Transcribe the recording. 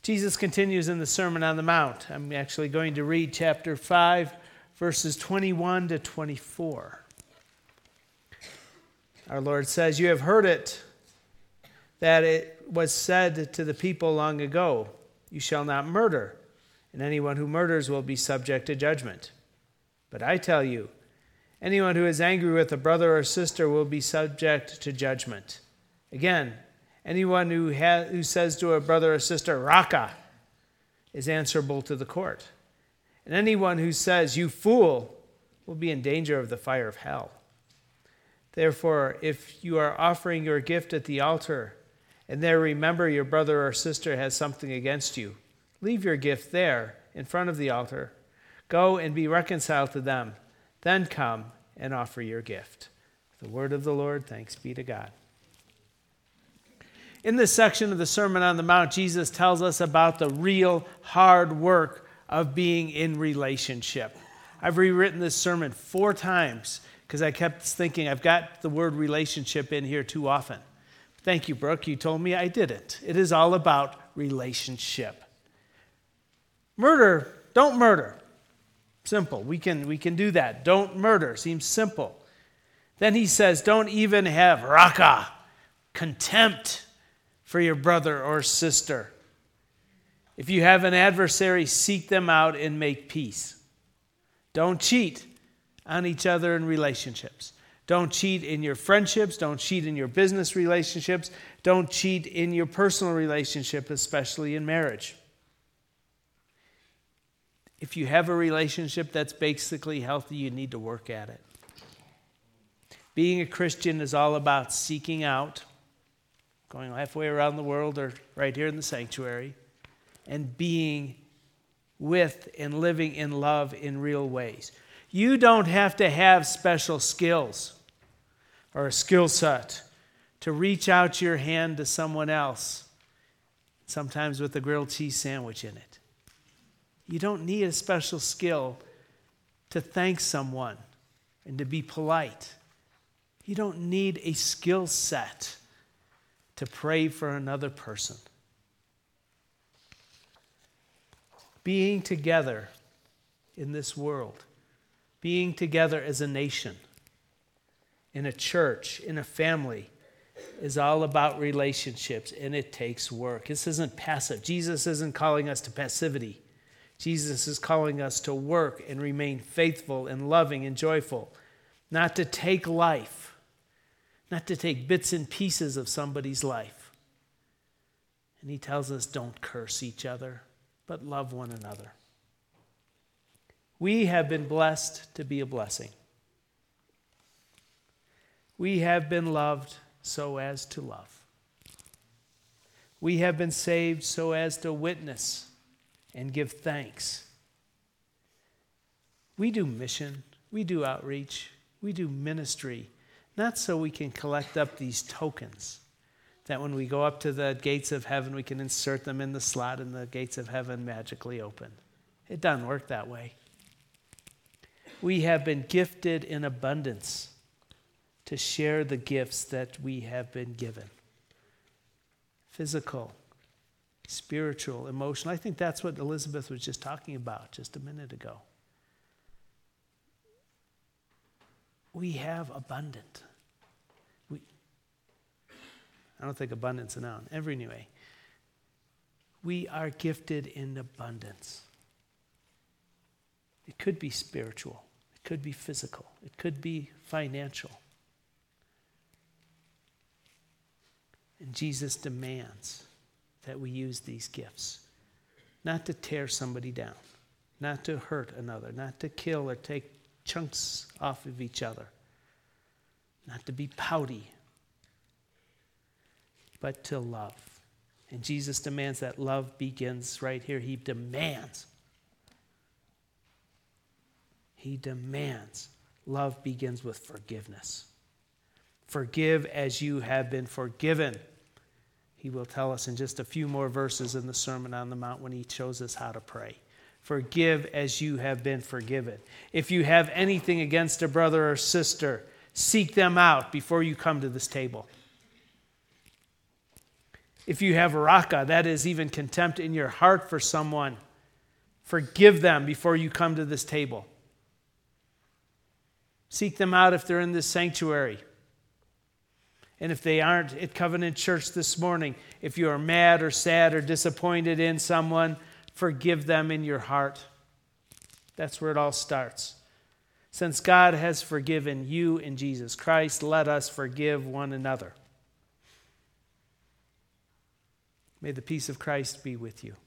Jesus continues in the Sermon on the Mount. I'm actually going to read chapter 5, verses 21 to 24. Our Lord says, "You have heard it, that it was said to the people long ago, 'You shall not murder, and anyone who murders will be subject to judgment.' But I tell you, anyone who is angry with a brother or sister will be subject to judgment. Again, anyone who says to a brother or sister, 'Raka,' is answerable to the court. And anyone who says, 'You fool,' will be in danger of the fire of hell. Therefore, if you are offering your gift at the altar, and there remember your brother or sister has something against you, leave your gift there in front of the altar. Go and be reconciled to them. Then come and offer your gift." The word of the Lord, thanks be to God. In this section of the Sermon on the Mount, Jesus tells us about the real hard work of being in relationship. I've rewritten this sermon 4 times because I kept thinking I've got the word relationship in here too often. Thank you, Brooke. You told me I didn't. It is all about relationship. Murder, don't murder. Simple. We can do that. Don't murder. Seems simple. Then he says, don't even have raka, contempt for your brother or sister. If you have an adversary, seek them out and make peace. Don't cheat on each other in relationships. Don't cheat in your friendships. Don't cheat in your business relationships. Don't cheat in your personal relationship, especially in marriage. If you have a relationship that's basically healthy, you need to work at it. Being a Christian is all about seeking out, going halfway around the world or right here in the sanctuary, and being with and living in love in real ways. You don't have to have special skills or a skill set to reach out your hand to someone else, sometimes with a grilled cheese sandwich in it. You don't need a special skill to thank someone and to be polite. You don't need a skill set to pray for another person. Being together in this world, being together as a nation, in a church, in a family, is all about relationships, and it takes work. This isn't passive. Jesus isn't calling us to passivity. Jesus is calling us to work and remain faithful and loving and joyful, not to take life, not to take bits and pieces of somebody's life. And he tells us, don't curse each other, but love one another. We have been blessed to be a blessing. We have been loved so as to love. We have been saved so as to witness and give thanks. We do mission, we do outreach, we do ministry, not so we can collect up these tokens that when we go up to the gates of heaven, we can insert them in the slot and the gates of heaven magically open. It doesn't work that way. We have been gifted in abundance to share the gifts that we have been given. Physical, spiritual, emotional. I think that's what Elizabeth was just talking about just a minute ago. We have abundant. I don't think abundance is a noun. Anyway, we are gifted in abundance. It could be spiritual. It could be physical. It could be financial. And Jesus demands that we use these gifts, not to tear somebody down, not to hurt another, not to kill or take chunks off of each other, not to be pouty, but to love. And Jesus demands that love begins right here. He demands love begins with forgiveness. Forgive as you have been forgiven. He will tell us in just a few more verses in the Sermon on the Mount when he shows us how to pray. Forgive as you have been forgiven. If you have anything against a brother or sister, seek them out before you come to this table. If you have raka, that is even contempt in your heart for someone, forgive them before you come to this table. Seek them out if they're in this sanctuary. And if they aren't at Covenant Church this morning, if you are mad or sad or disappointed in someone, forgive them in your heart. That's where it all starts. Since God has forgiven you in Jesus Christ, let us forgive one another. May the peace of Christ be with you.